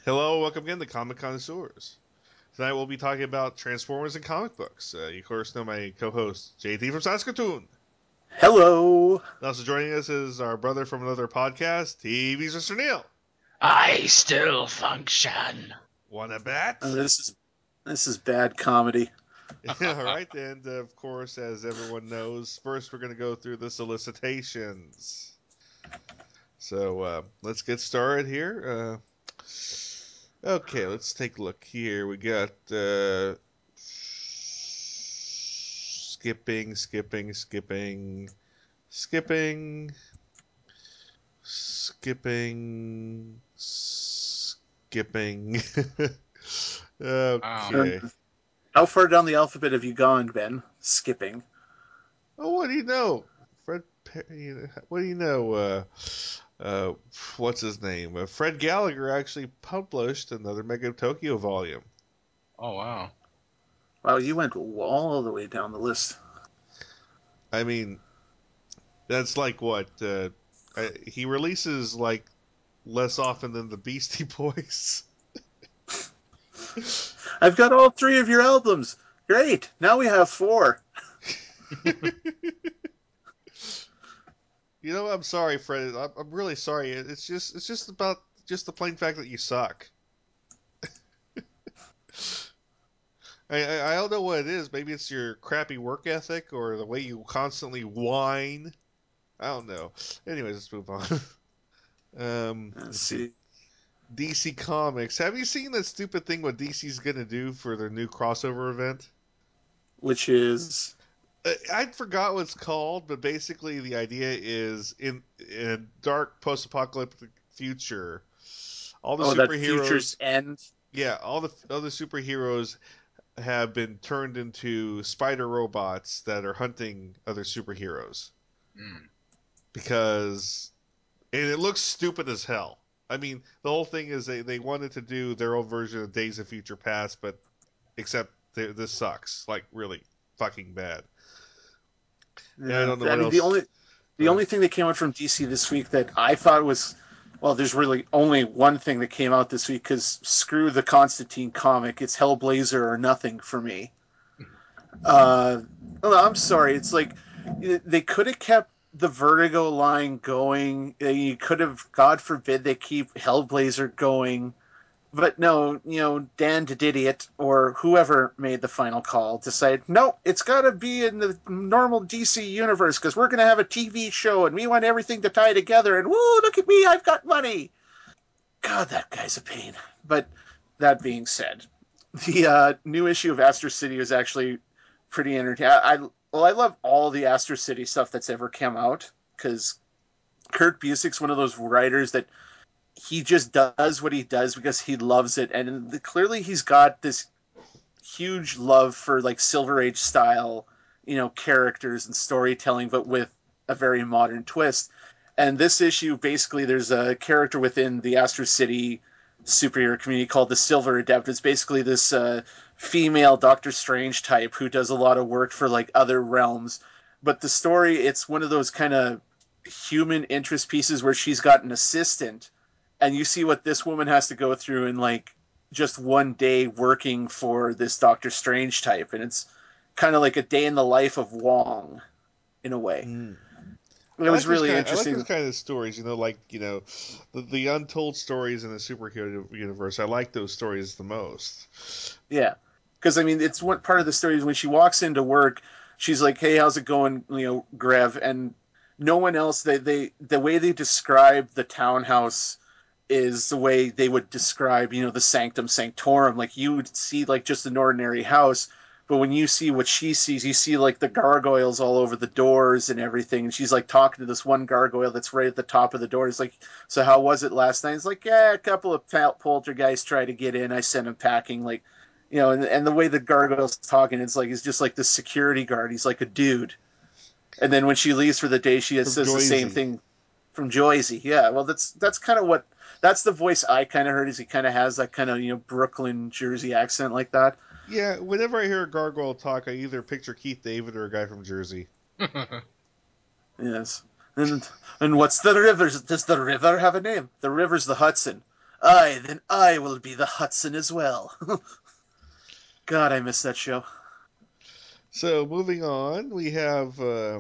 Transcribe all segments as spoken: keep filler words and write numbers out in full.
Hello, welcome again to Comic Connoisseurs. Tonight we'll be talking about Transformers and comic books. Uh, you of course know my co-host J T from Saskatoon. Hello. Also joining us is our brother from another podcast, T V's Mister Neil. I still function. Wanna bet? Oh, this is this is bad comedy. All right, and uh, of course, as everyone knows, first we're going to go through the solicitations. So uh, let's get started here. Uh, okay, let's take a look here. We got uh, skipping, skipping, skipping, skipping, skipping, skipping. Um, Okay. How far down the alphabet have you gone, Ben? Skipping. Oh, what do you know? Fred Perry, what do you know? Uh, uh, what's his name? Uh, Fred Gallagher actually published another Mega Tokyo volume. oh wow. Wow, you went all the way down the list. I mean, that's like what uh, uh, he releases like less often than the Beastie Boys. I've got all three of your albums. Great. Now we have four. You know, I'm sorry, Fred. I'm, I'm really sorry. It's just, it's just about just the plain fact that you suck. I, I, I don't know what it is. Maybe it's your crappy work ethic or the way you constantly whine. I don't know. Anyways, let's move on. um, Let's let's see. see. D C Comics. Have you seen that stupid thing what D C's gonna do for their new crossover event? Which is I, I forgot what it's called, but basically the idea is in, in a dark post-apocalyptic future, all the oh that Future's superheroes, End. yeah, all the other superheroes have been turned into spider robots that are hunting other superheroes Mm. because and it looks stupid as hell. I mean, the whole thing is they, they wanted to do their own version of Days of Future Past, but except this sucks, like really fucking bad. And I Yeah. don't know I what mean the else. only the Uh, only thing that came out from D C this week that I thought was well, there's really only one thing that came out this week because screw the Constantine comic. It's Hellblazer or nothing for me. Uh, well, I'm sorry. It's like they could have kept the Vertigo line going. You could have, God forbid, they keep Hellblazer going. But no, you know, Dan Didiot or whoever made the final call decided, no, it's got to be in the normal D C universe because we're going to have a T V show and we want everything to tie together. And woo, look at me, I've got money. God, that guy's a pain. But that being said, the uh, new issue of Astro City was actually pretty entertaining. I, I well, I love all the Astro City stuff that's ever come out because Kurt Busiek's one of those writers that he just does what he does because he loves it, and the, clearly he's got this huge love for like Silver Age style, you know, characters and storytelling, but with a very modern twist. And this issue, basically, there's a character within the Astro City superhero community called the Silver Adept. It's basically this uh, female Doctor Strange type who does a lot of work for like other realms. But the story, it's one of those kind of human interest pieces where she's got an assistant, and you see what this woman has to go through in like just one day working for this Doctor Strange type, and it's kind of like a day in the life of Wong in a way. mm. It I was like those really kind. Of, I like those interesting. kind of stories. You know, like you know, the, the untold stories in the superhero universe. I like those stories the most. Yeah, because I mean, it's one part of the story is when she walks into work, she's like, "Hey, how's it going?" You know, Grev, and no one else. They they the way they describe the townhouse is the way they would describe, you know, the Sanctum Sanctorum. Like you would see like just an ordinary house, but when you see what she sees, you see like the gargoyles all over the doors and everything. And she's like talking to this one gargoyle that's right at the top of the door. It's like, so how was it last night? It's like, yeah, a couple of poltergeists tried to get in. I sent them packing. Like, you know, and, and the way the gargoyle's talking, it's like he's just like the security guard. He's like a dude. And then when she leaves for the day, she From says the same Joyzy. thing from Joyzy. Yeah, well, that's that's kind of what that's the voice I kind of heard. Is he kind of has that kind of, you know, Brooklyn Jersey accent like that? Yeah, whenever I hear a gargoyle talk, I either picture Keith David or a guy from Jersey. Yes. And and what's the river? Does the river have a name? The river's the Hudson. Aye, then I will be the Hudson as well. God, I miss that show. So moving on, we have uh,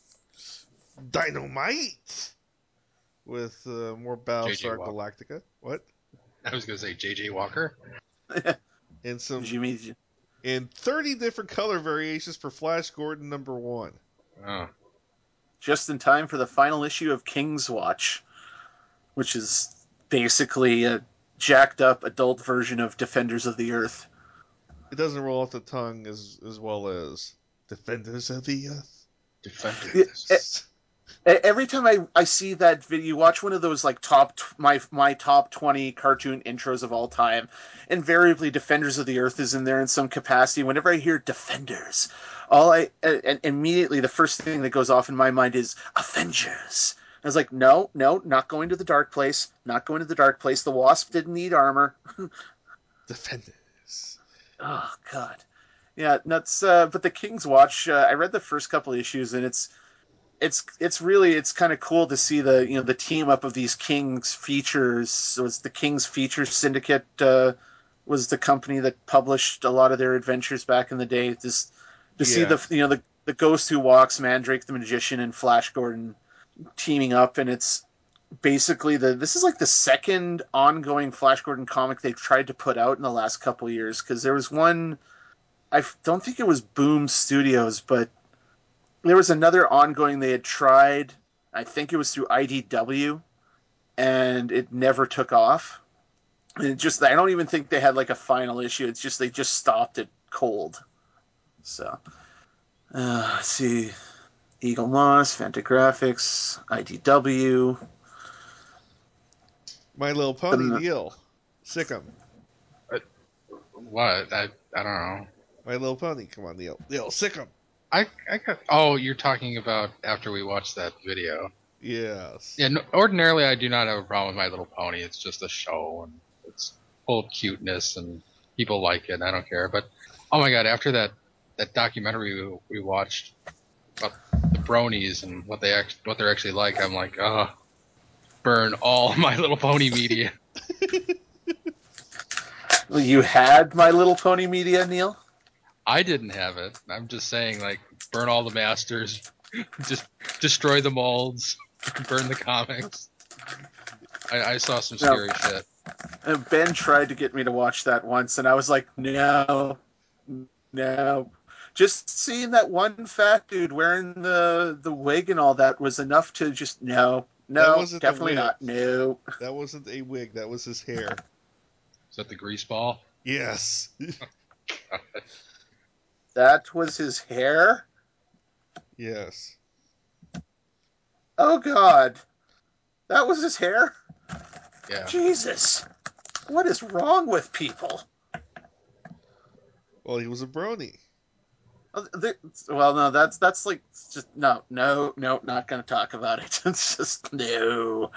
Dynamite with uh, more J J Battlestar Walker. Galactica. What? I was gonna say J J Walker. And some Jimmy, in thirty different color variations for Flash Gordon number one. Oh, just in time for the final issue of King's Watch, which is basically a jacked up adult version of Defenders of the Earth. It doesn't roll off the tongue as as well as Defenders of the Earth. Defenders. Every time I, I see that video, you watch one of those like top my my top twenty cartoon intros of all time. Invariably, Defenders of the Earth is in there in some capacity. Whenever I hear Defenders, all I and immediately the first thing that goes off in my mind is Avengers. I was like, no, no, not going to the dark place. Not going to the dark place. The Wasp didn't need armor. Defenders. Oh God, yeah, nuts. Uh, but the King's Watch. Uh, I read the first couple issues, and it's it's it's really it's kind of cool to see the you know the team up of these King's features. So it's the King's Features Syndicate uh, was the company that published a lot of their adventures back in the day. Just to see Yeah. the you know the the Ghost Who Walks, Mandrake the Magician, and Flash Gordon teaming up, and it's basically the this is like the second ongoing Flash Gordon comic they've tried to put out in the last couple years, because there was one, I don't think it was Boom Studios, but there was another ongoing they had tried. I think it was through I D W, and it never took off. And it just I don't even think they had like a final issue. It's just they just stopped it cold. So uh, let's see, Eagle Moss, Fantagraphics, I D W. My Little Pony, The, Neil. Sick'em. What? I I don't know. My Little Pony. Come on, Neil. Neil, Sick'em. I I got. Oh, you're talking about after we watched that video. Yes. Yeah. No, ordinarily, I do not have a problem with My Little Pony. It's just a show, and it's full of cuteness, and people like it. I don't care. But oh my god, after that that documentary we, we watched about the bronies and what they act, what they're actually like, I'm like, oh, burn all My Little Pony media. you had My Little Pony media, Neil? I didn't have it. I'm just saying, like, burn all the masters, just destroy the molds, burn the comics. I, I saw some No. scary shit. Ben tried to get me to watch that once, and I was like, no, no. Just seeing that one fat dude wearing the the wig and all that was enough to just no, That no, wasn't the definitely wig. not, no. That wasn't a wig. That was his hair. Is that the grease ball? Yes. That was his hair. Yes. Oh God, that was his hair. Yeah. Jesus, what is wrong with people? Well, he was a brony. Well, no, that's that's like just no, no, no, not going to talk about it. It's just no.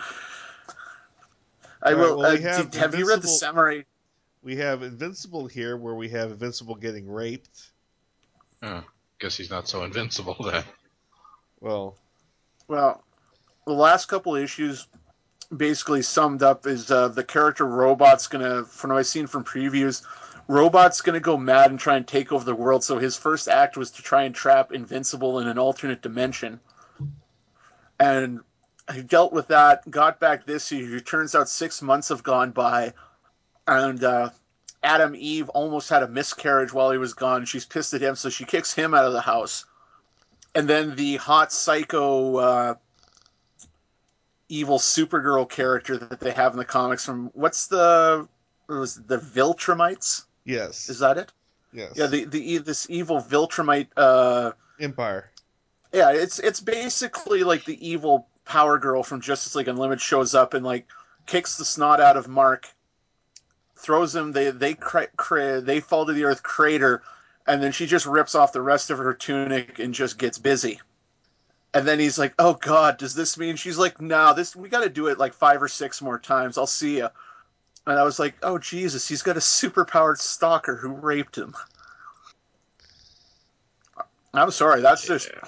I All right. will. Well, Uh, we have did, have you read the Invincible. Samurai? We have Invincible here, where we have Invincible getting raped. Oh, guess he's not so invincible then. Well, Well, the last couple issues basically summed up is uh, the character Robot's gonna, from what I've seen from previews, Robot's gonna go mad and try and take over the world. So his first act was to try and trap Invincible in an alternate dimension, and he dealt with that. Got back this year. It turns out six months have gone by, and uh, Adam Eve almost had a miscarriage while he was gone. She's pissed at him, so she kicks him out of the house. And then the hot psycho uh, evil Supergirl character that they have in the comics from what's the what was it, the Viltrumites? yes. Is that it? Yeah, Yes. the the this evil Viltrumite. Uh, Empire. yeah, it's it's basically like the evil Power Girl from Justice League Unlimited shows up and like kicks the snot out of Mark, throws him. They they cra- cra- they fall to the earth, crater, and then she just rips off the rest of her tunic and just gets busy. And then he's like, "Oh God, does this mean?" She's like, "No, this we got to do it like five or six more times. I'll see you." And I was like, "Oh Jesus, he's got a superpowered stalker who raped him." I'm sorry, that's just Yeah.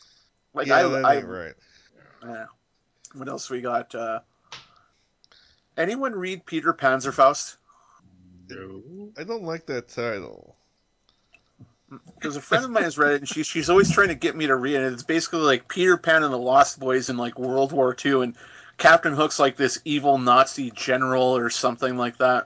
like Yeah, I that I. ain't right. Yeah. What else we got? Uh, Anyone read Peter Panzerfaust? No. I don't like that title. Because a friend of mine has read it, and she, she's always trying to get me to read it. It's basically like Peter Pan and the Lost Boys in like World War Two, and Captain Hook's like this evil Nazi general or something like that.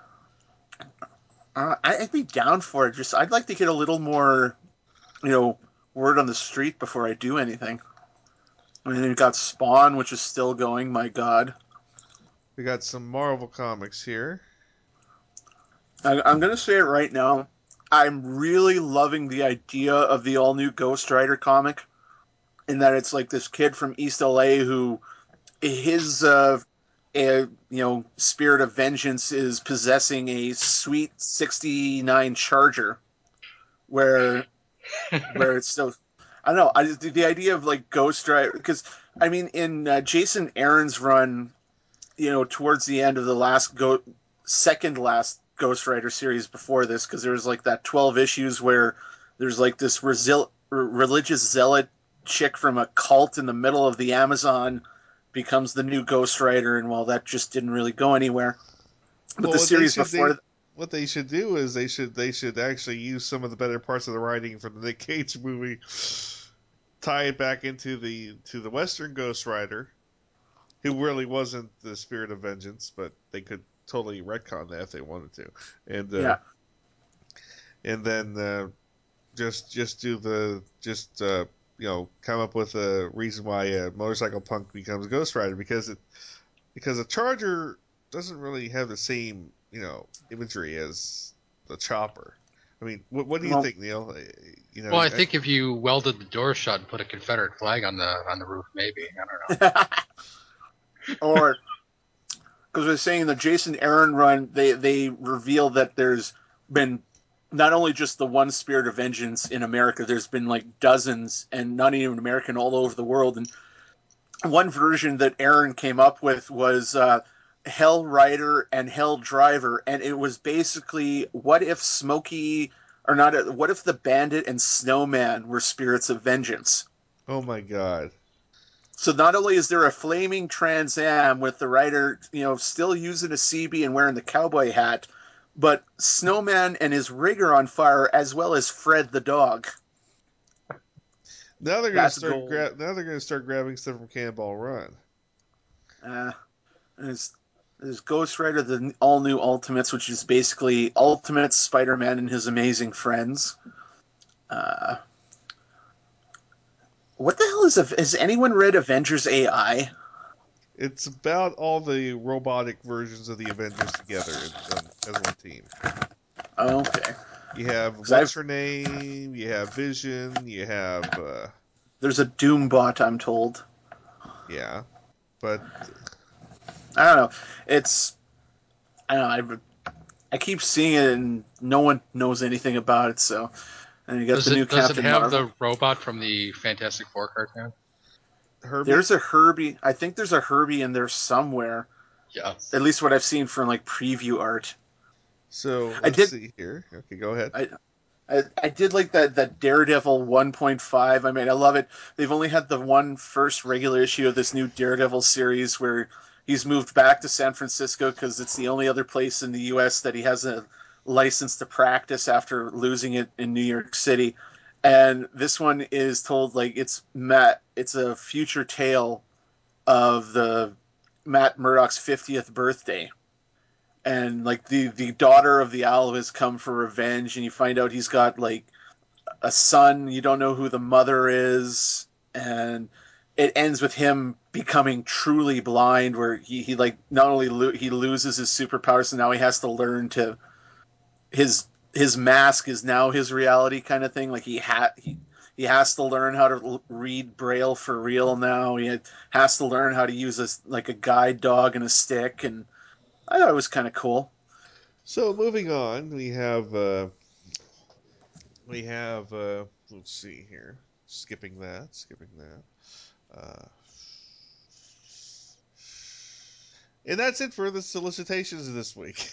Uh, I, I'd be down for it. Just I'd like to get a little more, you know, word on the street before I do anything. I mean, you've got Spawn, which is still going. My God, We got some Marvel comics here. I, I'm gonna say it right now. I'm really loving the idea of the all new Ghost Rider comic, in that it's like this kid from East L A who his uh, a, you know spirit of vengeance is possessing a sweet sixty-nine Charger, where where it's still I don't know. I just, the idea of like Ghost Rider, because I mean in uh, Jason Aaron's run, you know, towards the end of the last go second last Ghost Rider series before this, because there was like that twelve issues where there's like this resil- religious zealot chick from a cult in the middle of the Amazon becomes the new Ghost Rider, and well, that just didn't really go anywhere. But Well, the what they series should they before, what they should do is they should they should actually use some of the better parts of the writing from the Nick Cage movie, tie it back into the to the Western Ghost Rider, who really wasn't the spirit of vengeance, but they could totally retcon that if they wanted to, and uh, yeah, and then uh, just just do the just uh, you know come up with a reason why uh, Motorcycle Punk becomes Ghost Rider, because it because a Charger doesn't really have the same you know imagery as the Chopper. I mean, what, what do you well, think, Neil? Uh, You know, Well, I I, think if you welded the door shut and put a Confederate flag on the on the roof, maybe I don't know. or because we're saying the Jason Aaron run, they they reveal that there's been not only just the one Spirit of Vengeance in America, there's been like dozens, and not even American, all over the world. And one version that Aaron came up with was uh, Hell Rider and Hell Driver, and it was basically what if Smokey or not? What if the Bandit and Snowman were spirits of vengeance? oh my God. So not only is there a flaming Trans Am with the rider, you know, still using a C B and wearing the cowboy hat, but Snowman and his rig are on fire, as well as Fred the dog. Now they're gonna That's start gold. gra- now they're gonna start grabbing stuff from Cannonball Run. Uh, there's, there's Ghost Rider, the all new Ultimates, which is basically Ultimate Spider Man and his amazing friends. Uh, what the hell is a, has anyone read Avengers A I? It's about all the robotic versions of the Avengers together in, um, as one team. Oh, okay, You have because what's I've her name? You have Vision. You have uh, there's a Doombot, I'm told. yeah, but I don't know. It's I don't know. I, I keep seeing it and no one knows anything about it. So, and you got Does the new it does it Captain have Marvel. the robot from the Fantastic Four cartoon? Herbie. There's a Herbie. I think there's a Herbie in there somewhere. Yes. At least what I've seen from like preview art. So I let's did. see here. Okay, go ahead. I, I, I did like that that Daredevil one point five. I mean, I love it. They've only had the one first regular issue of this new Daredevil series where he's moved back to San Francisco because it's the only other place in the U S that he has a license to practice after losing it in New York City. And this one is told like it's Matt. It's a future tale of the Matt Murdock's fiftieth birthday, and like the the daughter of the owl has come for revenge, and you find out he's got like a son. You don't know who the mother is, and it ends with him becoming truly blind, where he, he like not only lo- he loses his superpowers, so now he has to learn to his his mask is now his reality, kind of thing. Like he had he. He has to learn how to l- read Braille for real now. He had, has to learn how to use a, like a guide dog and a stick, and I thought it was kind of cool. So moving on, we have uh, we have uh, let's see here. Skipping that, skipping that. Uh, and that's it for the solicitations this week.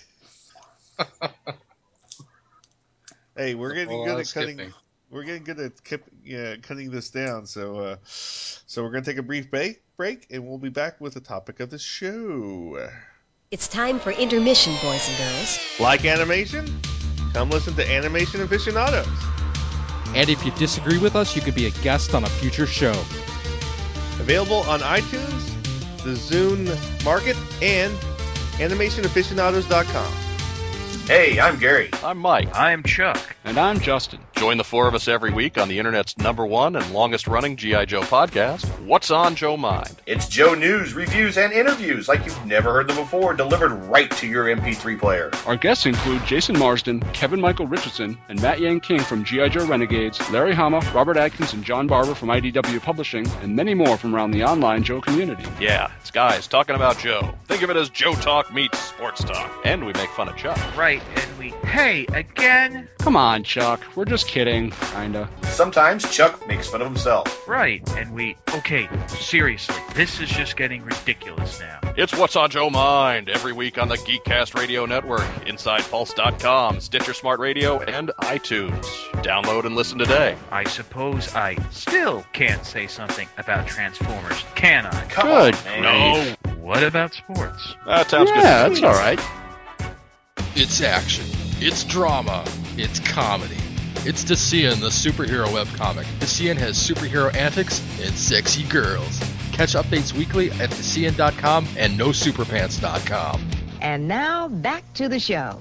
Hey, we're A getting whole good lot of at cutting. skipping. We're getting good at keep, yeah, cutting this down. So, uh, so we're gonna take a brief break, break, and we'll be back with the topic of the show. It's time for intermission, boys and girls. Like animation? Come listen to Animation Aficionados. And if you disagree with us, you could be a guest on a future show. Available on iTunes, the Zune Market, and animation aficionados dot com. Hey, I'm Gary. I'm Mike. I'm Chuck. And I'm Justin. Join the four of us every week on the internet's number one and longest running G I. Joe podcast, What's on Joe Mind? It's Joe news, reviews, and interviews like you've never heard them before, delivered right to your M P three player. Our guests include Jason Marsden, Kevin Michael Richardson, and Matt Yang King from G I. Joe Renegades, Larry Hama, Robert Atkins, and John Barber from I D W Publishing, and many more from around the online Joe community. Yeah, it's guys talking about Joe. Think of it as Joe Talk meets sports talk. And we make fun of Chuck. Right, and we, hey, again? Come on, Chuck. We're just kidding, kinda. Sometimes Chuck makes fun of himself. Right, and we, okay, seriously, this is just getting ridiculous now. It's What's on Joe Mind every week on the Geekcast Radio Network, Inside Pulse dot com, Stitcher Smart Radio, and iTunes. Download and listen today. I suppose I still can't say something about Transformers, can I? Come Good. on, man. No. What about sports? That sounds good. Yeah, that's all right. It's action. It's drama. It's comedy. It's Decian, the superhero webcomic. Decian has superhero antics and sexy girls. Catch updates weekly at Decian dot com and no superpants dot com. And now, back to the show.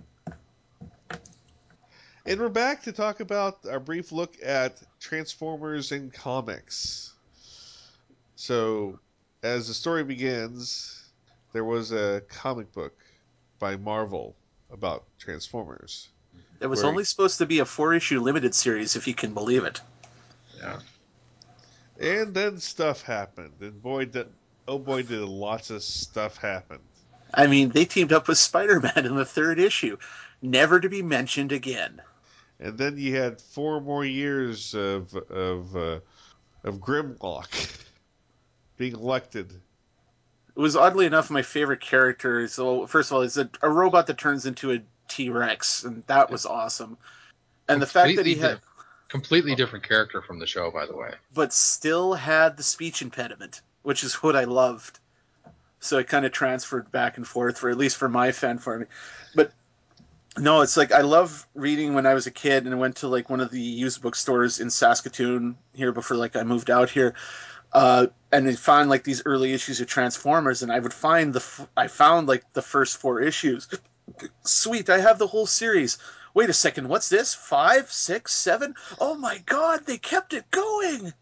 And we're back to talk about our brief look at Transformers in comics. So, as the story begins, there was a comic book by Marvel about Transformers. It was Where- only supposed to be a four-issue limited series, if you can believe it. Yeah. And then stuff happened. And boy, did, oh boy, did lots of stuff happen. I mean, they teamed up with Spider-Man in the third issue, never to be mentioned again. And then you had four more years of of uh, of Grimlock being elected. It was oddly enough my favorite character. So first of all, it's a, a robot that turns into a T-Rex, and that was awesome. And the fact that he had, di- completely different character from the show, by the way. but still had the speech impediment, which is what I loved. So it kind of transferred back and forth, for at least for my fan for me. But no, it's like I love reading when I was a kid and I went to like one of the used bookstores in Saskatoon here before like I moved out here. Uh, and I found like these early issues of Transformers, and I would find the f- I found like the first four issues. Sweet, I have the whole series. Wait a second, what's this? Five, six, seven? Oh my God, they kept it going.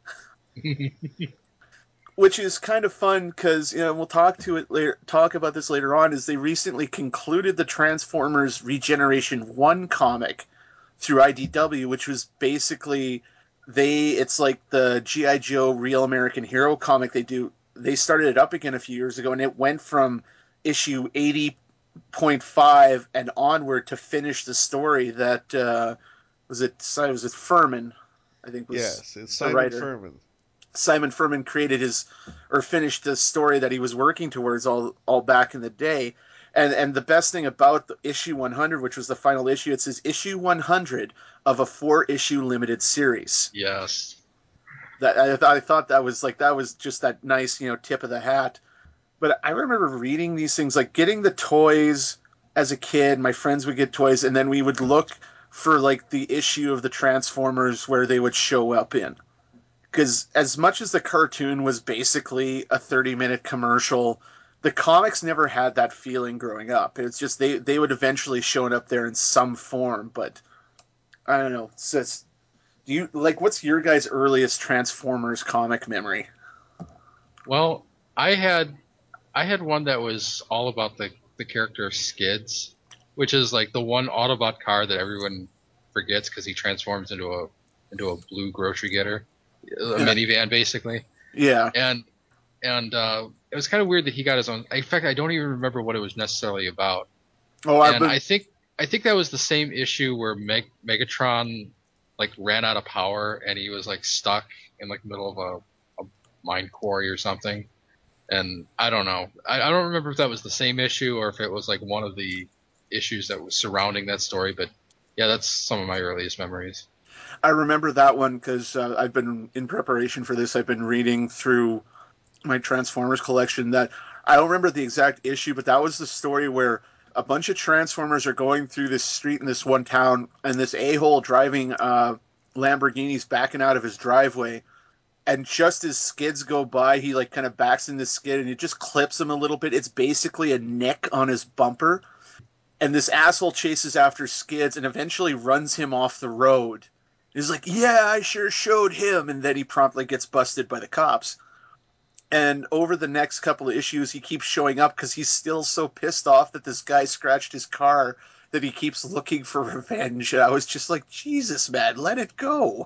Which is kind of fun because, you know, we'll talk to it later. Talk about this later on. Is they recently concluded the Transformers Regeneration One comic through I D W, which was basically they. It's like the G I. Joe Real American Hero comic they do. They started it up again a few years ago, and it went from issue eighty point five and onward to finish the story that uh, was it. Was it Furman? I think was Yes, it's the Simon writer. Furman. Simon Furman created his or finished the story that he was working towards all all back in the day. And and the best thing about the issue one hundred, which was the final issue, it says issue one hundred of a four issue limited series. Yes. That I, th- I thought that was like that was just that nice, you know, tip of the hat. But I remember reading these things, like getting the toys as a kid. My friends would get toys, and then we would look for like the issue of the Transformers where they would show up in. Because as much as the cartoon was basically a thirty-minute commercial, the comics never had that feeling growing up. It's just they, they would eventually show up there in some form. But I don't know. It's just, do you like what's your guys' earliest Transformers comic memory? Well, I had I had one that was all about the, the character Skids, which is like the one Autobot car that everyone forgets because he transforms into a into a blue grocery getter. A minivan, basically. Yeah. And and uh, it was kind of weird that he got his own. In fact, I don't even remember what it was necessarily about. Oh, and I've been... I think I think that was the same issue where Meg, Megatron like ran out of power and he was like stuck in like the middle of a, a mine quarry or something. And I don't know. I, I don't remember if that was the same issue or if it was like one of the issues that was surrounding that story. But yeah, that's some of my earliest memories. I remember that one because uh, I've been in preparation for this. I've been reading through my Transformers collection. That I don't remember the exact issue, but that was the story where a bunch of Transformers are going through this street in this one town, and this a-hole driving uh, Lamborghini's backing out of his driveway. And just as skids go by, he like kind of backs in the skid, and it just clips him a little bit. It's basically a nick on his bumper. And this asshole chases after Skids and eventually runs him off the road. He's like, yeah, I sure showed him. And then he promptly gets busted by the cops. And over the next couple of issues, he keeps showing up because he's still so pissed off that this guy scratched his car that he keeps looking for revenge. And I was just like, Jesus, man, let it go.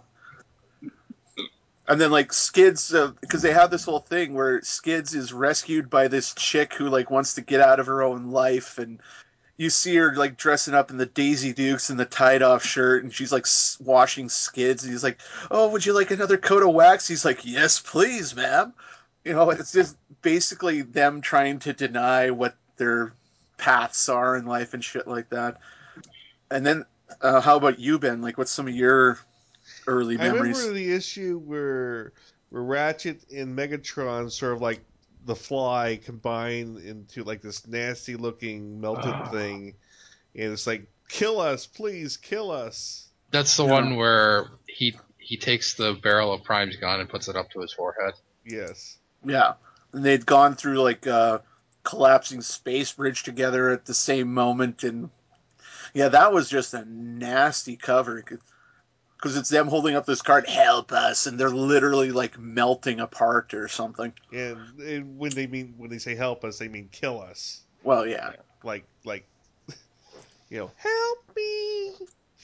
And then, like, Skids, because uh, they have this whole thing where Skids is rescued by this chick who, like, wants to get out of her own life, and you see her, like, dressing up in the Daisy Dukes and the tied-off shirt, and she's, like, s- washing Skids, and he's like, oh, would you like another coat of wax? He's like, yes, please, ma'am. You know, it's just basically them trying to deny what their paths are in life and shit like that. And then, uh, how about you, Ben? Like, what's some of your early I memories? remember the issue where where Ratchet and Megatron sort of like the Fly combine into like this nasty looking melted thing, and it's like, kill us, please, kill us. That's the Yeah. one where he he takes the barrel of Prime's gun and puts it up to his forehead. Yes. Yeah. And they'd gone through like a collapsing space bridge together at the same moment, and yeah, that was just a nasty cover because it's them holding up this card, help us, and they're literally like melting apart or something. And, and when they mean when they say help us, they mean kill us. Well, yeah. Yeah. Like like you know, help me.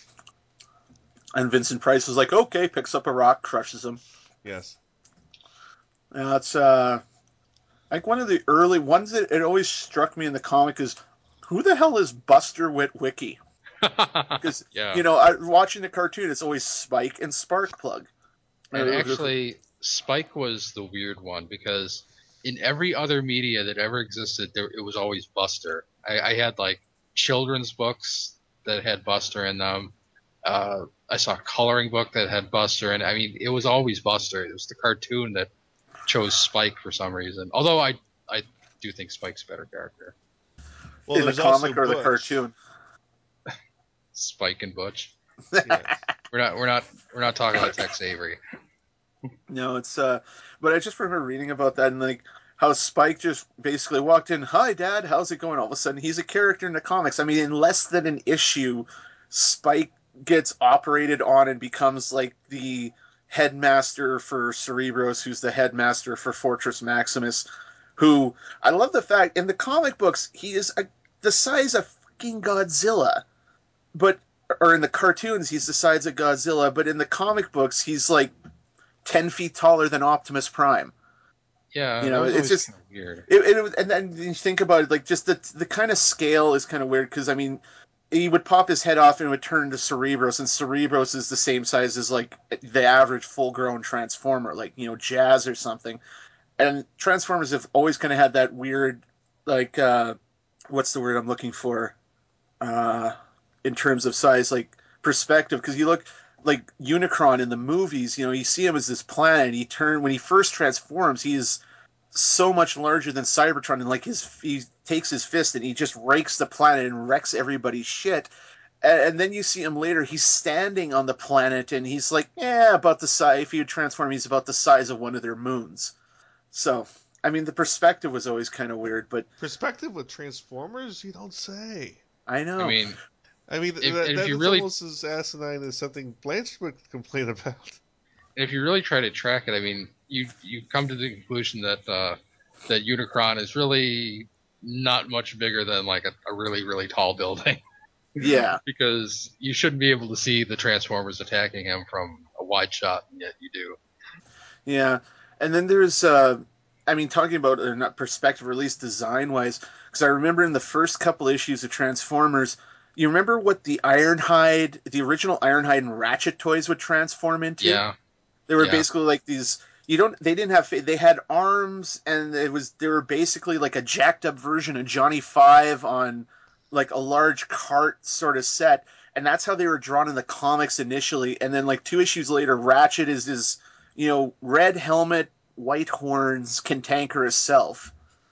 And Vincent Price was like, okay, picks up a rock, crushes him. Yes. Yeah, it's uh like one of the early ones that it always struck me in the comic is, who the hell is Buster Witwicky? Because Yeah. you know, I, watching the cartoon, it's always Spike and Sparkplug. And actually, Spike was the weird one because in every other media that ever existed, there it was always Buster. I, I had like children's books that had Buster in them. Uh, I saw a coloring book that had Buster, and I mean, it was always Buster. It was the cartoon that chose Spike for some reason. Although I I do think Spike's a better character. Well, in the there's also comic or the Butch. cartoon? Spike and Butch. Yes. We're not we're not we're not talking about Tex Avery. No, it's uh, but I just remember reading about that and like how Spike just basically walked in, "Hi, Dad, how's it going?" All of a sudden, he's a character in the comics. I mean, in less than an issue, Spike gets operated on and becomes like the headmaster for Cerebros, who's the headmaster for Fortress Maximus. Who I love the fact in the comic books he is a, the size of fucking Godzilla, but or in the cartoons he's the size of Godzilla, but in the comic books he's like ten feet taller than Optimus Prime. Yeah, You that know, was it's always just kind of weird. it, it, and then you think about it, like just the the kind of scale is kind of weird because I mean, he would pop his head off and it would turn into Cerebros, and Cerebros is the same size as like the average full grown Transformer, like you know Jazz or something. And Transformers have always kind of had that weird, like uh, what's the word I'm looking for, uh, in terms of size, like perspective, because you look like Unicron in the movies, you know, you see him as this planet. He turn when he first transforms, he is so much larger than Cybertron, and like his he takes his fist and he just rakes the planet and wrecks everybody's shit. And, and then you see him later; he's standing on the planet and he's like, yeah, about the size. If you transform, he's about the size of one of their moons. So, I mean, the perspective was always kind of weird, but Perspective with Transformers? You don't say. I I know. mean, I mean, if, that, if that you is really almost as asinine as something Blanche would complain about. if you really try to track it, I mean, you you come to the conclusion that uh, that Unicron is really not much bigger than like a, a really really tall building. Yeah. Because you shouldn't be able to see the Transformers attacking him from a wide shot, and yet you do. Yeah, and then there's, uh, I mean, talking about uh, not perspective, or at least design wise, because I remember in the first couple issues of Transformers, you remember what the Ironhide, the original Ironhide and Ratchet toys would transform into? Yeah, They were yeah. basically like these. You don't. They didn't have. They had arms, and it was. They were basically like a jacked up version of Johnny Five on like a large cart sort of set, and that's how they were drawn in the comics initially. And then like two issues later, Ratchet is his, you know, red helmet, white horns, cantankerous self.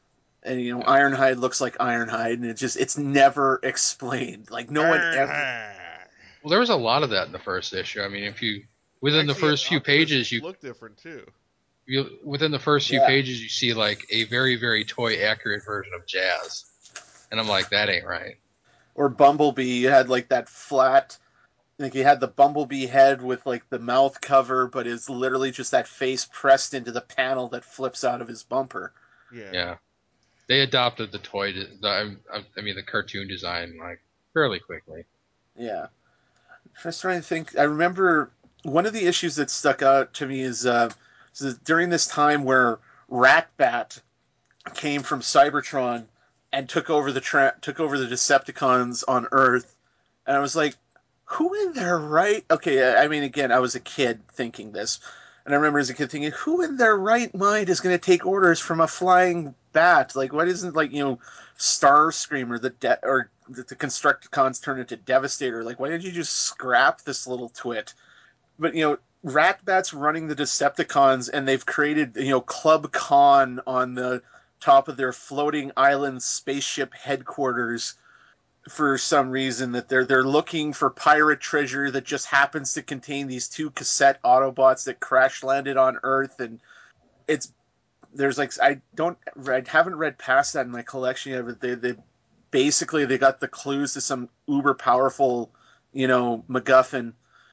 and you know Ironhide looks like Ironhide, and it just it's never explained. Like no one ever. Well, there was a lot of that in the first issue. I mean, if you within Actually, the first few Optimus pages, you look different too. You, within the first few Yeah. pages, you see like a very, very toy accurate version of Jazz, and I'm like, that ain't right. Or Bumblebee, you had like that flat, like you had the Bumblebee head with like the mouth cover, but it's literally just that face pressed into the panel that flips out of his bumper. Yeah. Yeah, they adopted the toy, the, I, I mean the cartoon design like fairly quickly. Yeah, I'm just trying to think. I remember one of the issues that stuck out to me is, uh, is during this time where Ratbat came from Cybertron and took over the tra- took over the Decepticons on Earth, and I was like, who in their right? Okay, I mean, again, I was a kid thinking this, and I remember as a kid thinking, who in their right mind is going to take orders from a flying bat? Like, why doesn't like you know, Starscream or the de- or the, the Constructicons turn into Devastator? Like, why did you just scrap this little twit? But you know, Ratbat's running the Decepticons, and they've created you know Club Con on the top of their floating island spaceship headquarters for some reason, that they're they're looking for pirate treasure that just happens to contain these two cassette Autobots that crash landed on Earth, and it's there's like I don't I haven't read past that in my collection yet, but they they basically they got the clues to some uber powerful you know MacGuffin,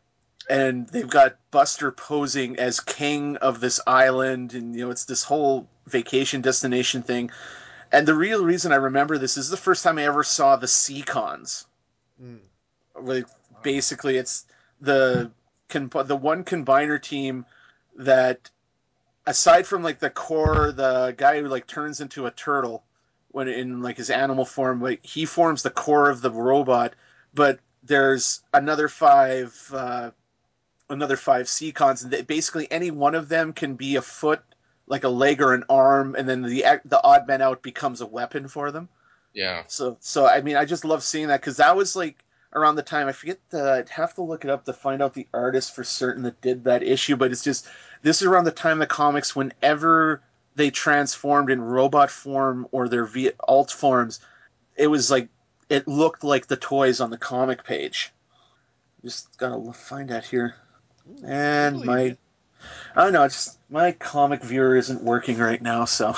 and they've got Buster posing as king of this island, and you know it's this whole vacation destination thing. And the real reason I remember this is the first time I ever saw the Seacons. Mm. Like basically, it's the the one combiner team that, aside from like the core, the guy who like turns into a turtle when in like his animal form, like he forms the core of the robot. But there's another five, uh, another five Seacons, and they, basically any one of them can be a foot, like a leg or an arm, and then the the odd man out becomes a weapon for them. Yeah. So, so I mean, I just love seeing that because that was like around the time I forget the I'd have to look it up to find out the artist for certain that did that issue, but it's just this is around the time the comics whenever they transformed in robot form or their v- alt forms, it was like it looked like the toys on the comic page. Just gotta find that here, Ooh, and believe my it. I don't know, just my comic viewer isn't working right now, so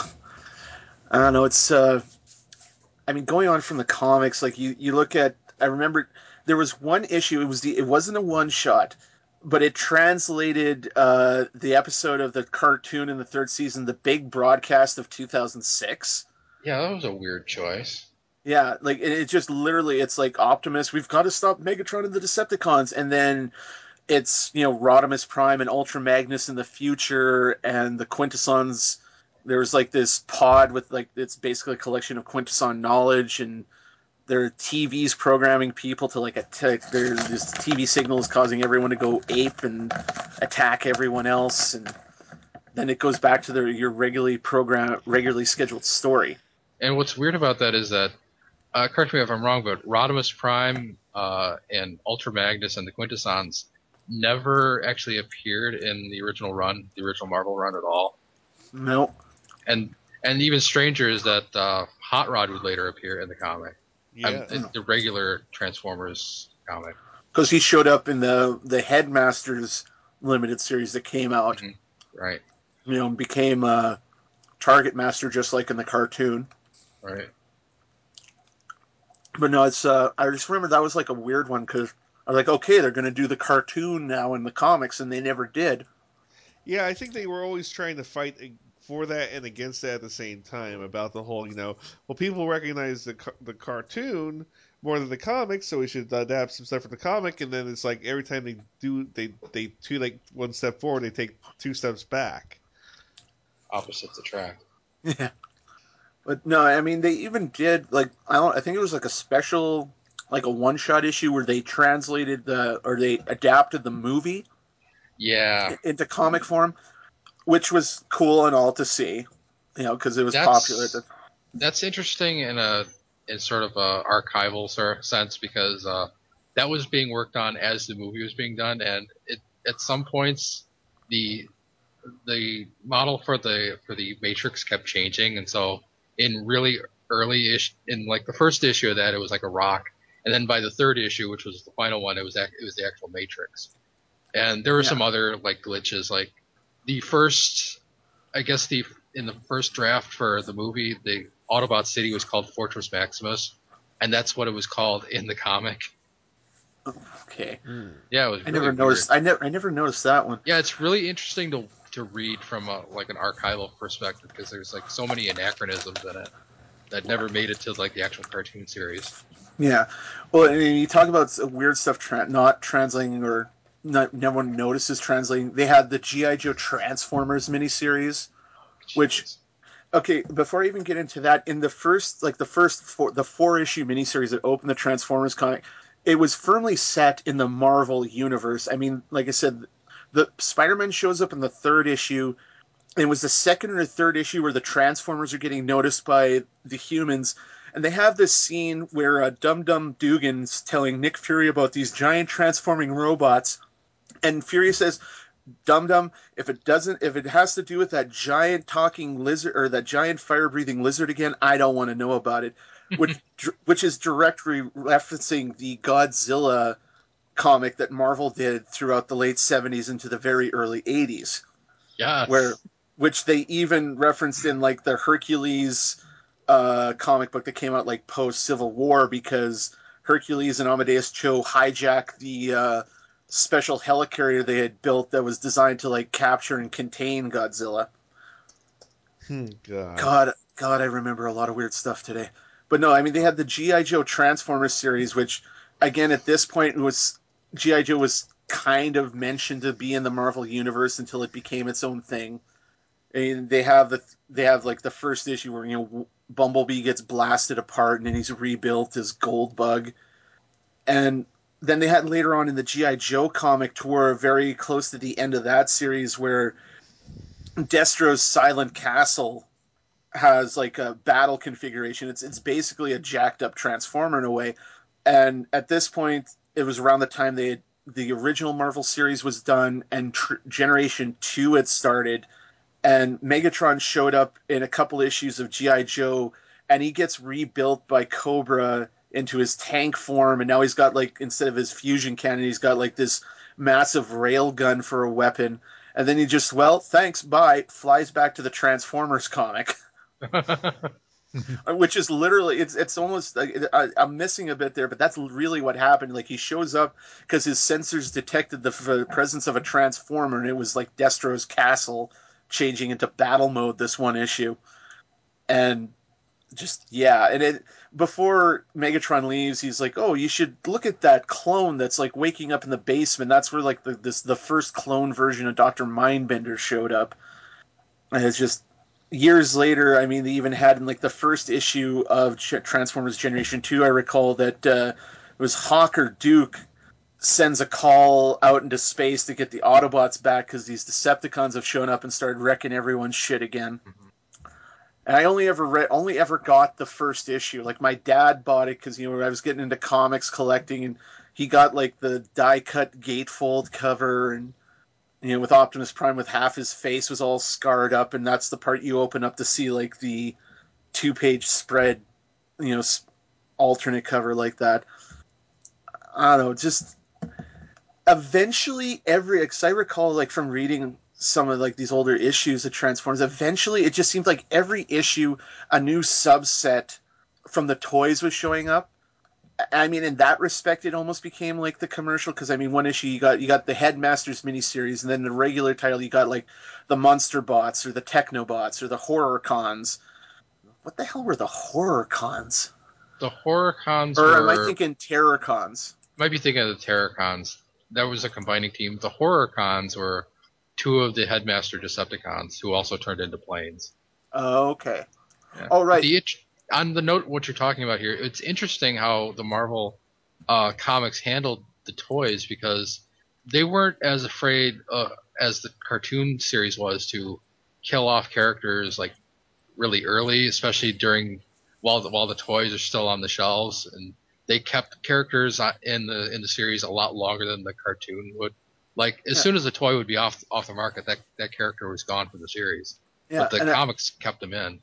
I don't know. It's uh. I mean, going on from the comics, like you, you look at. I remember there was one issue. It was the. It wasn't a one shot, but it translated uh, the episode of the cartoon in the third season, the big broadcast of two thousand six. Yeah, that was a weird choice. Yeah, like it, it just literally, it's like Optimus. We've got to stop Megatron and the Decepticons, and then it's you know Rodimus Prime and Ultra Magnus in the future, and the Quintessons. There was like this pod with like it's basically a collection of Quintesson knowledge, and their T Vs programming people to like attack. There's this T V signals causing everyone to go ape and attack everyone else, and then it goes back to their your regularly program, regularly scheduled story. And what's weird about that is that, uh, correct me if I'm wrong, but Rodimus Prime uh, and Ultra Magnus and the Quintessons never actually appeared in the original run, the original Marvel run at all. No. And and even stranger is that uh, Hot Rod would later appear in the comic. Yeah. Um, the regular Transformers comic. Because he showed up in the the Headmasters limited series that came out. Mm-hmm. Right. You know, became a Target Master just like in the cartoon. Right. But no, it's. Uh, I just remember that was like a weird one because I was like, okay, they're going to do the cartoon now in the comics, and they never did. Yeah, I think they were always trying to fight for that and against that at the same time about the whole, you know, well, people recognize the the cartoon more than the comics, so we should adapt some stuff for the comic. And then it's like every time they do, they they two like one step forward, they take two steps back. Opposites attract. Yeah. But no, I mean they even did like I don't I think it was like a special like a one shot issue where they translated the or they adapted the movie Yeah. into comic form, which was cool and all to see, you know, because it was that's, popular. The... That's interesting in a in sort of a archival sort of sense because uh, that was being worked on as the movie was being done, and it at some points the the model for the for the Matrix kept changing, and so in really early ish in like the first issue of that it was like a rock, and then by the third issue, which was the final one, it was ac- it was the actual Matrix. And there were Yeah. some other like glitches, like the first, I guess the in the first draft for the movie, the Autobot city was called Fortress Maximus, and that's what it was called in the comic. Okay. Yeah, it was I really never weird. noticed. I never. I never noticed that one. Yeah, it's really interesting to to read from a, like an archival perspective because there's like so many anachronisms in it that never made it to like the actual cartoon series. Yeah. Well, and you talk about s- weird stuff tra- not translating or not, no one notices translating. They had the G I. Joe Transformers miniseries, which Jeez. okay, before I even get into that, in the first, like the first four, the four issue miniseries that opened the Transformers comic, it was firmly set in the Marvel universe. I mean, like I said, the Spider-Man shows up in the third issue. And it was the second or third issue where the Transformers are getting noticed by the humans, and they have this scene where uh, Dum Dum Dugan's telling Nick Fury about these giant transforming robots, and Fury says, Dum Dum, if it doesn't, if it has to do with that giant talking lizard or that giant fire breathing lizard again, I don't want to know about it. Which, which is directly referencing the Godzilla comic that Marvel did throughout the late seventies into the very early eighties, Yes. where which they even referenced in like the Hercules uh, comic book that came out like post Civil War, because Hercules and Amadeus Cho hijacked the uh, special helicarrier they had built that was designed to like capture and contain Godzilla. Hmm, God. God, God, I remember a lot of weird stuff today. But no, I mean they had the G I. Joe Transformers series, which again at this point was G I. Joe was kind of mentioned to be in the Marvel universe until it became its own thing. And they have the they have like the first issue where you know Bumblebee gets blasted apart and then he's rebuilt as Goldbug, and then they had later on in the G I. Joe comic tour, very close to the end of that series, where Destro's Silent Castle has like a battle configuration. It's it's basically a jacked up transformer in a way, and at this point, it was around the time they had, the original Marvel series was done and tr- Generation Two had started, and Megatron showed up in a couple issues of G I. Joe, and he gets rebuilt by Cobra into his tank form, and now he's got like instead of his fusion cannon, he's got like this massive rail gun for a weapon. And then he just, well, thanks, bye, flies back to the Transformers comic. Which is literally, it's it's almost like I, I'm missing a bit there, but that's really what happened. Like he shows up because his sensors detected the f- presence of a transformer, and it was like Destro's castle changing into battle mode this one issue, and just yeah, and it before Megatron leaves, he's like, "Oh, you should look at that clone that's like waking up in the basement." That's where like the this the first clone version of Doctor Mindbender showed up, and it's just years later. I mean, they even had in like the first issue of Transformers Generation Two. I recall that uh, it was Hawk or Duke sends a call out into space to get the Autobots back because these Decepticons have shown up and started wrecking everyone's shit again. And I only ever read, only ever got the first issue. Like my dad bought it because you know I was getting into comics collecting, and he got like the die cut gatefold cover, and you know with Optimus Prime with half his face was all scarred up, and that's the part you open up to see like the two page spread, you know, alternate cover like that. I don't know, just eventually every, because I recall like from reading some of like these older issues of Transformers, eventually it just seemed like every issue a new subset from the toys was showing up. I mean, in that respect, it almost became like the commercial, because I mean, one issue you got you got the Headmasters miniseries, and then the regular title you got like the Monster Bots or the Technobots or the Horror Cons. What the hell were the Horror Cons? The Horror Cons Or am I were, thinking Terror Cons? might be thinking of the Terracons. That was a combining team. The Horror Cons were two of the Headmaster Decepticons who also turned into planes. Oh, okay. Yeah. Oh, right. The on the note what you're talking about here, it's interesting how the Marvel uh, comics handled the toys, because they weren't as afraid uh, as the cartoon series was to kill off characters like really early, especially during while the, while the toys are still on the shelves, and they kept characters in the in the series a lot longer than the cartoon would. Like as Yeah. soon as the toy would be off off the market, that that character was gone from the series. Yeah, But the and I, comics kept them in.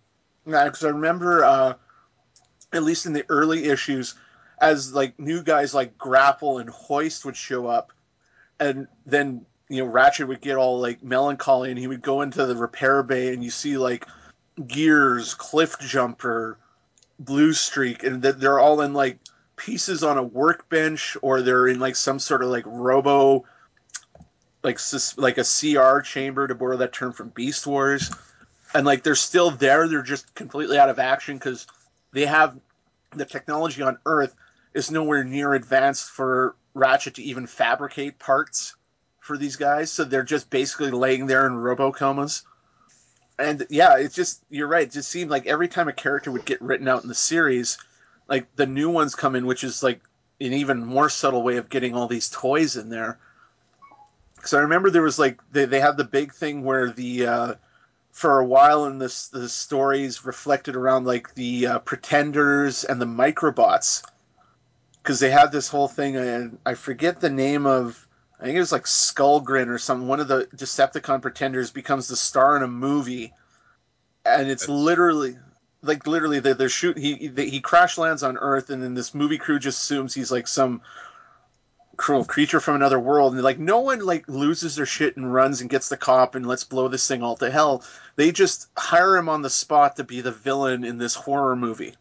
Yeah, because I remember, uh, at least in the early issues, as like new guys like Grapple and Hoist would show up, and then you know Ratchet would get all like melancholy, and he would go into the repair bay, and you see like Gears, Cliff Jumper, Blue Streak, and that they're all in like pieces on a workbench, or they're in like some sort of like robo, like like a C R chamber, to borrow that term from Beast Wars, and like they're still there. They're just completely out of action because they have the technology on Earth is nowhere near advanced for Ratchet to even fabricate parts for these guys. So they're just basically laying there in robo comas. And yeah, it's just, you're right. It just seemed like every time a character would get written out in the series, like the new ones come in, which is like an even more subtle way of getting all these toys in there. Because I remember there was like, they, they had the big thing where the, uh, for a while in this, the stories reflected around like the uh, Pretenders and the Microbots, because they had this whole thing, and I forget the name of, I think it was like Skullgrin or something. One of the Decepticon Pretenders becomes the star in a movie, and it's That's literally like literally they're, they're shooting. He he he crash lands on Earth, and then this movie crew just assumes he's like some cruel creature from another world, and like no one like loses their shit and runs and gets the cop and let's blow this thing all to hell. They just hire him on the spot to be the villain in this horror movie.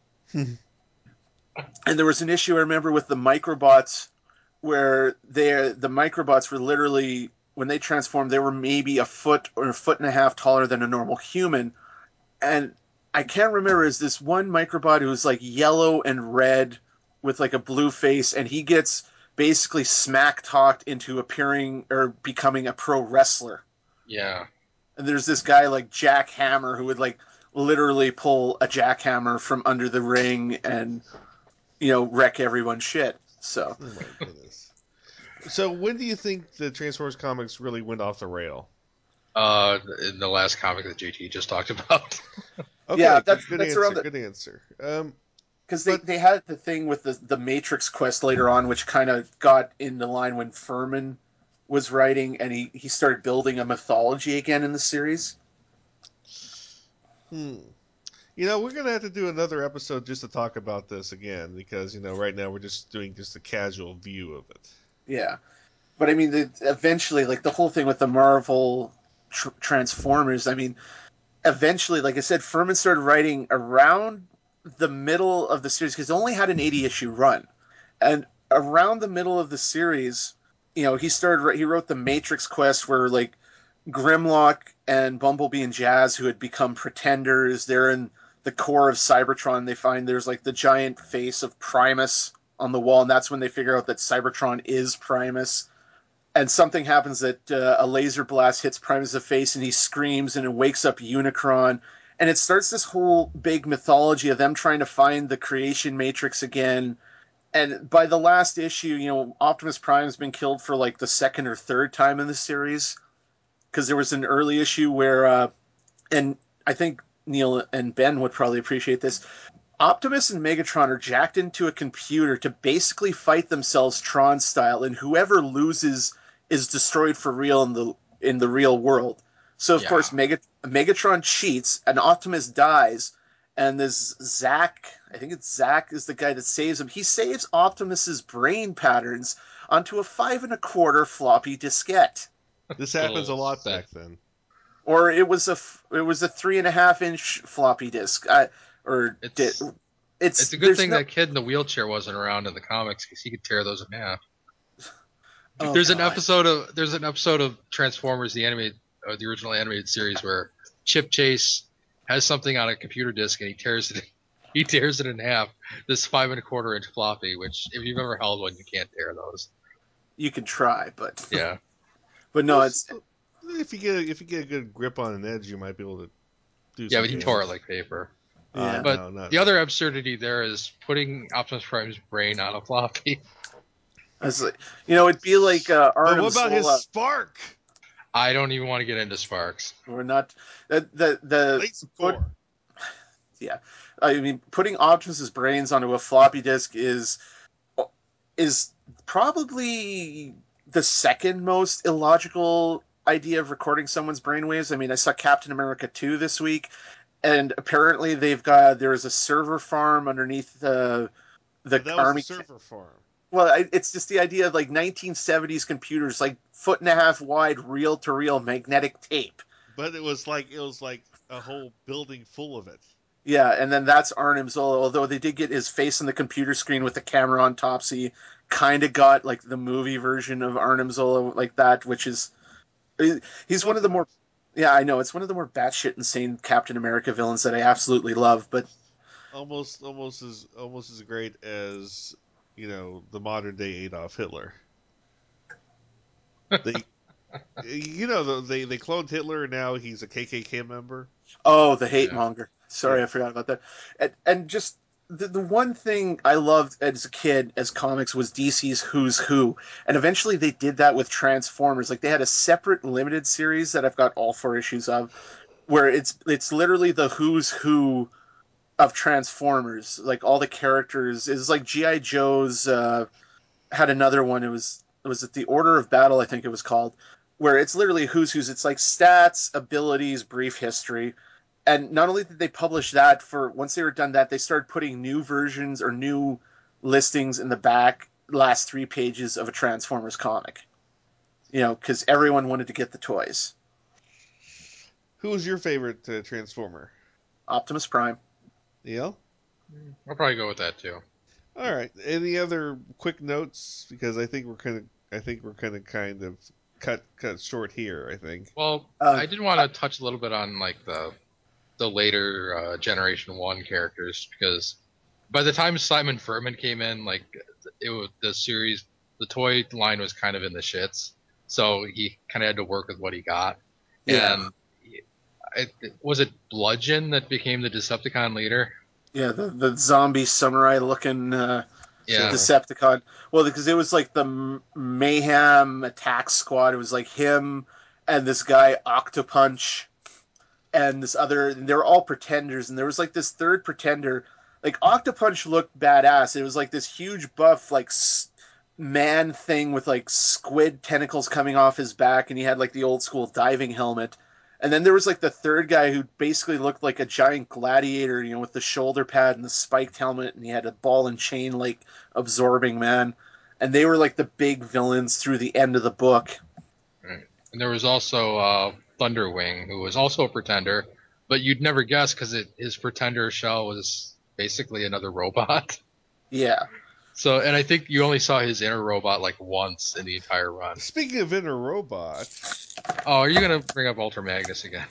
And there was an issue I remember with the Microbots where they the Microbots were literally, when they transformed, they were maybe a foot or a foot and a half taller than a normal human. And I can't remember, is this one Microbot who's like yellow and red with like a blue face, and he gets basically smack talked into appearing or becoming a pro wrestler. yeah. And there's this guy like Jack Hammer who would like literally pull a jackhammer from under the ring and you know wreck everyone's shit. So Oh my goodness. So when do you think the Transformers comics really went off the rail? Uh, in the last comic that J T just talked about. Okay, yeah, good, that's good that's answer. around the, Good answer. Um, because they, but they had the thing with the the Matrix quest later on, which kind of got in the line when Furman was writing, and he he started building a mythology again in the series. hmm, you know, we're gonna have to do another episode just to talk about this again because you know right now we're just doing just a casual view of it. Yeah, but I mean, the, eventually, like the whole thing with the Marvel tr- Transformers. I mean, eventually, like I said, Furman started writing around the middle of the series because it only had an eighty issue run, and around the middle of the series, you know, he started he wrote the Matrix quest where like Grimlock and Bumblebee and Jazz, who had become pretenders, they're in the core of Cybertron. They find there's like the giant face of Primus on the wall, and that's when they figure out that Cybertron is Primus. And something happens that uh, a laser blast hits Primus in the face, and he screams, and it wakes up Unicron. And it starts this whole big mythology of them trying to find the creation matrix again. And by the last issue, you know, Optimus Prime's been killed for like the second or third time in the series. Because there was an early issue where, uh, and I think Neil and Ben would probably appreciate this. Optimus and Megatron are jacked into a computer to basically fight themselves Tron style, and whoever loses is destroyed for real in the in the real world. So of Yeah. course Megat- Megatron cheats, and Optimus dies, and this Zack, I think it's Zack, is the guy that saves him. He saves Optimus's brain patterns onto a five and a quarter floppy diskette. This happens a Little lot Sith. back then. Or it was a it was a three and a half inch floppy disk. I, or did It's it's it's a good there's thing no that kid in the wheelchair wasn't around in the comics because he could tear those in half. oh There's an god episode of there's an episode of Transformers the animated or the original animated series where Chip Chase has something on a computer disk and he tears it he tears it in half. This five and a quarter inch floppy, which if you've ever held one, you can't tear those. you can try, but Yeah, but no, it's If you get a, if you get a good grip on an edge, you might be able to do yeah, some but he tore it damage. like paper. Uh, yeah. But no, not the other absurdity there is putting Optimus Prime's brain on a floppy. It's like, you know, it'd be like uh, But Arnim what about his Zola. spark? I don't even want to get into Sparks. We're not that the the Laser put core. yeah. I mean, putting Optimus's brains onto a floppy disk is is probably the second most illogical idea of recording someone's brainwaves. I mean, I saw Captain America two this week, and apparently they've got there's a server farm underneath the the But that was the army. server farm. Well, I, it's just the idea of like nineteen seventies computers, like foot and a half wide, reel to reel magnetic tape. But it was like it was like a whole building full of it. Yeah, and then that's Arnim Zola. Although they did get his face on the computer screen with the camera on top, so you kind of got like the movie version of Arnim Zola like that, which is he's one of the more yeah I know it's one of the more batshit insane Captain America villains that I absolutely love. But almost almost as almost as great as you know the modern day Adolf Hitler. They, you know, they they cloned Hitler and now he's a K K K member. Oh, the hate Yeah. monger. Sorry, Yeah. I forgot about that. And, and just the, the one thing I loved as a kid as comics was D C's Who's Who. And eventually they did that with Transformers. Like they had a separate limited series that I've got all four issues of where it's it's literally the Who's Who of Transformers. Like all the characters is like G I. Joe's uh, had another one. It was was it the Order of Battle, I think it was called, where it's literally who's who's. It's like stats, abilities, brief history. And not only did they publish that for once they were done that, they started putting new versions or new listings in the back last three pages of a Transformers comic. You know, because everyone wanted to get the toys. Who was your favorite uh, Transformer? Optimus Prime. Neil? I'll probably go with that too. All right. Any other quick notes? Because I think we're kind of, I think we're kind of, kind of cut cut short here. I think. Well, Uh, I did want to touch a little bit on like the the later uh, Generation One characters because by the time Simon Furman came in, like it was the series, the toy line was kind of in the shits, so he kind of had to work with what he got. Yeah. And it, was it Bludgeon that became the Decepticon leader? Yeah, the, the zombie samurai looking uh, Yeah. Decepticon. Well, because it was like the Mayhem Attack Squad. It was like him and this guy Octopunch and this other. They were all pretenders, and there was like this third pretender. Like Octopunch looked badass. It was like this huge buff, like man thing with like squid tentacles coming off his back, and he had like the old school diving helmet. And then there was like the third guy who basically looked like a giant gladiator, you know, with the shoulder pad and the spiked helmet, and he had a ball and chain like absorbing man. And they were like the big villains through the end of the book. Right. And there was also uh, Thunderwing, who was also a pretender, but you'd never guess because his pretender shell was basically another robot. Yeah. So, and I think you only saw his inner robot like once in the entire run. Speaking of inner robot. Oh, are you gonna bring up Ultra Magnus again?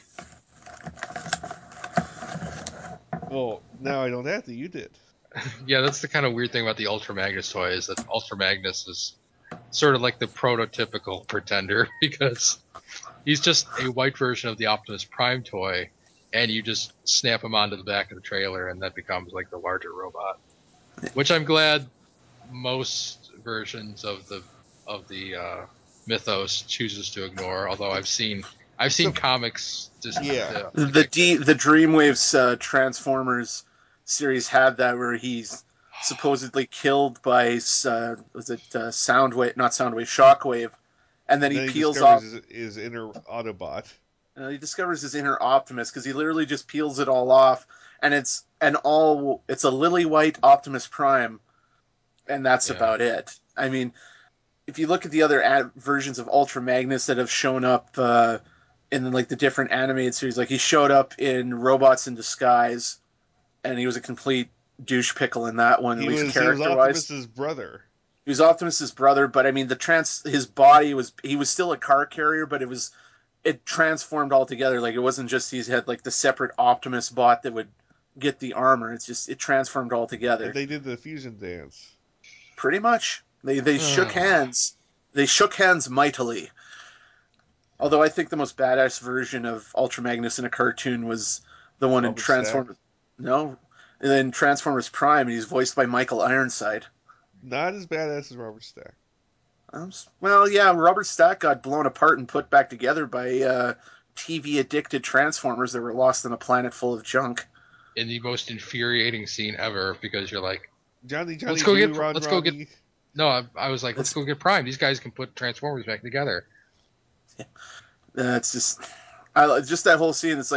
Well, now I don't have to. You did. Yeah, that's the kind of weird thing about the Ultra Magnus toy is that Ultra Magnus is sort of like the prototypical pretender because he's just a white version of the Optimus Prime toy, and you just snap him onto the back of the trailer, and that becomes like the larger robot. Which I'm glad most versions of the of the uh, mythos chooses to ignore. Although I've seen I've seen So, comics just yeah. uh, The D the Dreamwaves uh, Transformers series had that where he's supposedly killed by uh, was it uh, Soundwave, not Soundwave, Shockwave, and then And he then he peels discovers off. his, his inner Autobot. Uh, he discovers his inner Optimus because he literally just peels it all off, and it's an all it's a lily white Optimus Prime, and that's yeah. about it. I mean, if you look at the other ad- versions of Ultra Magnus that have shown up uh, in like the different animated series, like he showed up in Robots in Disguise, and he was a complete douche pickle in that one, at He least was he was character wise. Optimus's brother. He was Optimus's brother, but I mean the trans his body was he was still a car carrier, but it was it transformed altogether. Like it wasn't just he had like the separate Optimus bot that would get the armor. It's just it transformed altogether. And they did the fusion dance. Pretty much. They they shook hands. They shook hands mightily. Although I think the most badass version of Ultra Magnus in a cartoon was the one in Robert Stack. Transformers. No, in Transformers Prime, he's voiced by Michael Ironside. Not as badass as Robert Stack. Um, well, yeah, Robert Stack got blown apart and put back together by uh, T V addicted Transformers that were lost on a planet full of junk. In the most infuriating scene ever, because you're like, Johnny Johnny let's go Blue, get Ron let's Ronnie. go get. No, I, I was like, let's go get Prime. These guys can put Transformers back together. Uh, it's just, I just that whole scene. It's like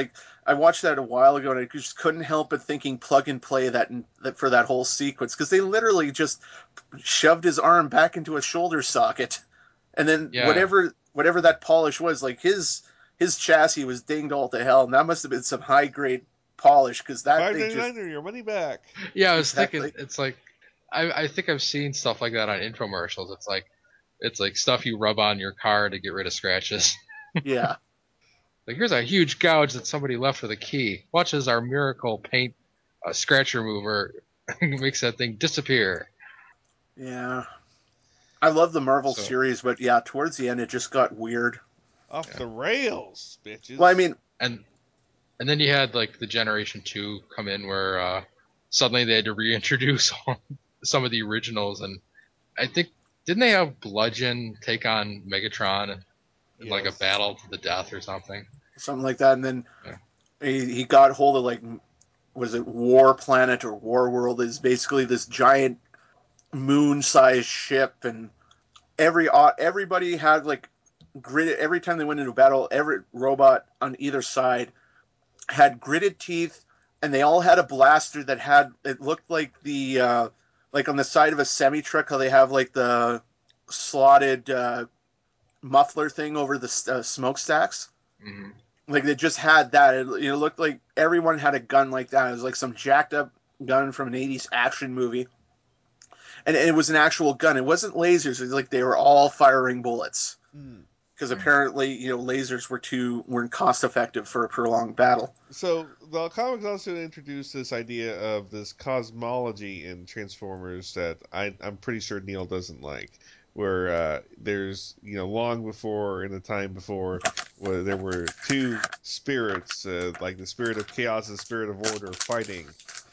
I watched that a while ago, and I just couldn't help but thinking plug and play that, that for that whole sequence, because they literally just shoved his arm back into a shoulder socket, and then Yeah. whatever whatever that polish was, like his his chassis was dinged all to hell, and that must have been some high grade polish, because that Five thing ninety just nine or your money back. Yeah, I was Exactly. thinking it's like I, I think I've seen stuff like that on infomercials. It's like it's like stuff you rub on your car to get rid of scratches. yeah. Like here's a huge gouge that somebody left with a key. Watch as our miracle paint uh, scratch remover makes that thing disappear. Yeah. I love the Marvel So- series, but yeah, towards the end it just got weird. Off the rails, bitches. Well, I mean, And and then you had like the Generation Two come in where uh, suddenly they had to reintroduce some of the originals, and I think didn't they have Bludgeon take on Megatron in Yes. like a battle to the death or something? something like that, and then Yeah. he, he got hold of, like, was it War Planet or War World? Is basically this giant moon-sized ship, and every everybody had like gritted. Every time they went into battle, every robot on either side had gritted teeth, and they all had a blaster that had it looked like the uh, like on the side of a semi truck how they have like the slotted uh, muffler thing over the uh, smokestacks. Mm-hmm. Like they just had that. It, it looked like everyone had a gun like that. It was like some jacked up gun from an eighties action movie. And it was an actual gun. It wasn't lasers. It was like they were all firing bullets. Because Mm. apparently, you know, lasers were too weren't cost effective for a prolonged battle. So the comics also introduced this idea of this cosmology in Transformers that I, I'm pretty sure Neil doesn't like, where uh, there's you know long before in the time before where there were two spirits, uh, like the spirit of chaos and spirit of order, fighting,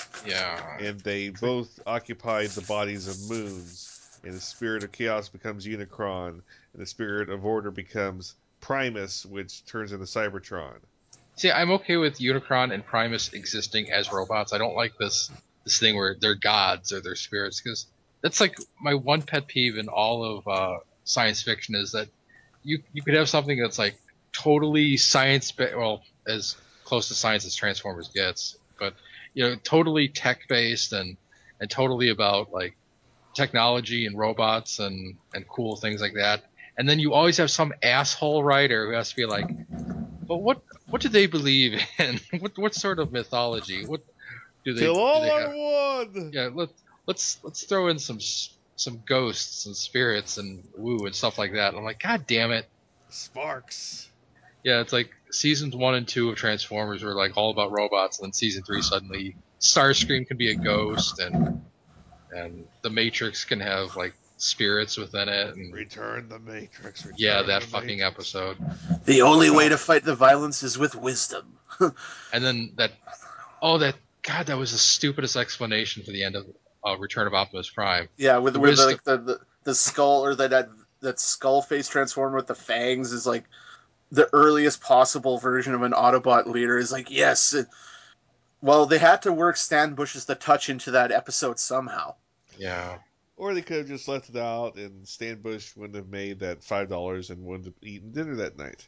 Yeah. and they both occupied the bodies of moons. And the spirit of chaos becomes Unicron, and the spirit of order becomes Primus, which turns into Cybertron. See, I'm okay with Unicron and Primus existing as robots. I don't like this this thing where they're gods or they're spirits, because that's like my one pet peeve in all of uh, science fiction is that you you could have something that's like totally science, well, as close to science as Transformers gets, but you know, totally tech based and and totally about like technology and robots and and cool things like that. And then you always have some asshole writer who has to be like, but what what do they believe in? what what sort of mythology? What do they Till do all they are have? one. Yeah, let let's let's throw in some some ghosts and spirits and woo and stuff like that. And I'm like, God damn it! Sparks. Yeah, it's like seasons one and two of Transformers were like all about robots, and then season three suddenly Starscream can be a ghost, and and the Matrix can have like spirits within it, and Return the Matrix. Return yeah, that the fucking Matrix. episode. The only way Oh. to fight the violence is with wisdom. And then that, oh, that God, that was the stupidest explanation for the end of uh, Return of Optimus Prime. Yeah, with the with wisdom, like the, the the skull or that that that skull face transformer with the fangs is like the earliest possible version of an Autobot leader. Is like yes. It, well, they had to work Stan Bush's The Touch into that episode somehow. yeah. Or they could have just left it out, and Stan Bush wouldn't have made that five dollars and wouldn't have eaten dinner that night.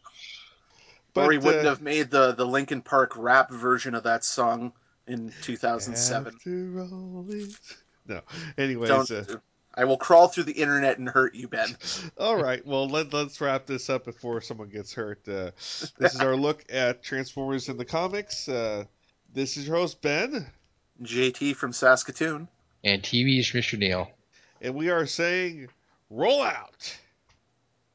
But, or he wouldn't uh, have made the the Linkin Park rap version of that song in two thousand seven. After all this... No. Anyways, Don't. uh, I will crawl through the internet and hurt you, Ben. all right. Well, let, let's wrap this up before someone gets hurt. Uh, this is our look at Transformers in the comics. Uh, this is your host, Ben. J T from Saskatoon. And T V's Mister Neil. And we are saying, roll out!